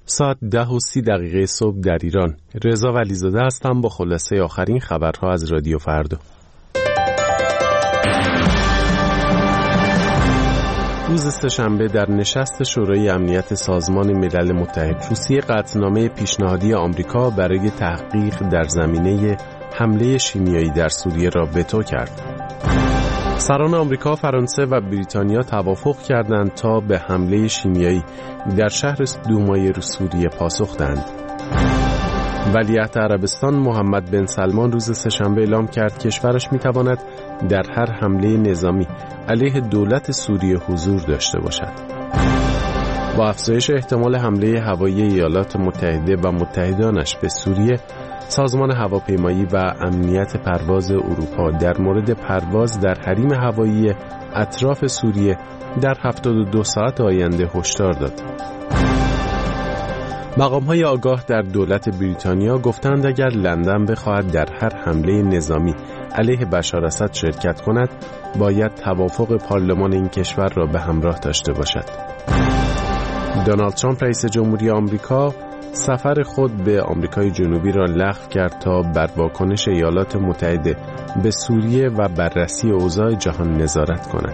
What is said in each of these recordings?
ساعت 10:30 صبح در ایران. رضا ولیزاده هستم با خلاصه آخرین خبرها از رادیو فردا. روز سه‌شنبه در نشست شورای امنیت سازمان ملل متحد، روسیه قطعنامه پیشنهادی آمریکا برای تحقیق در زمینه حمله شیمیایی در سوریه را وتو کرد. سران آمریکا، فرانسه و بریتانیا توافق کردند تا به حمله شیمیایی در شهر دومای سوریه پاسخ دهند. ولیعهد عربستان محمد بن سلمان روز سه‌شنبه اعلام کرد کشورش می‌تواند در هر حمله نظامی علیه دولت سوریه حضور داشته باشد. با افزایش احتمال حمله هوایی ایالات متحده و متحدانش به سوریه، سازمان هواپیمایی و امنیت پرواز اروپا در مورد پرواز در حریم هوایی اطراف سوریه در 72 ساعت آینده هشدار داد. مقام‌های آگاه در دولت بریتانیا گفتند اگر لندن بخواهد در هر حمله نظامی علیه بشار اسد شرکت کند، باید توافق پارلمان این کشور را به همراه داشته باشد. دونالد ترامپ رئیس جمهوری آمریکا سفر خود به آمریکای جنوبی را لغو کرد تا بر واکنش ایالات متحده به سوریه و بررسی اوضاع جهان نظارت کند.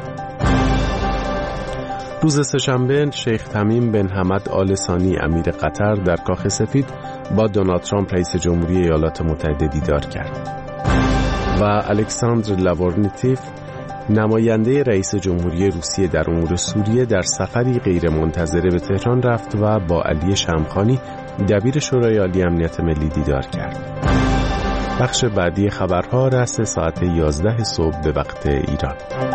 روز سه‌شنبه شیخ تمیم بن حمد آل ثانی امیر قطر در کاخ سفید با دونالد ترامپ رئیس جمهوری ایالات متحده دیدار کرد و الکساندر لاورنتیف نماینده رئیس جمهوری روسیه در امور سوریه در سفری غیرمنتظره به تهران رفت و با علی شمخانی دبیر شورای عالی امنیت ملی دیدار کرد. بخش بعدی خبرها رأس ساعت 11 صبح به وقت ایران.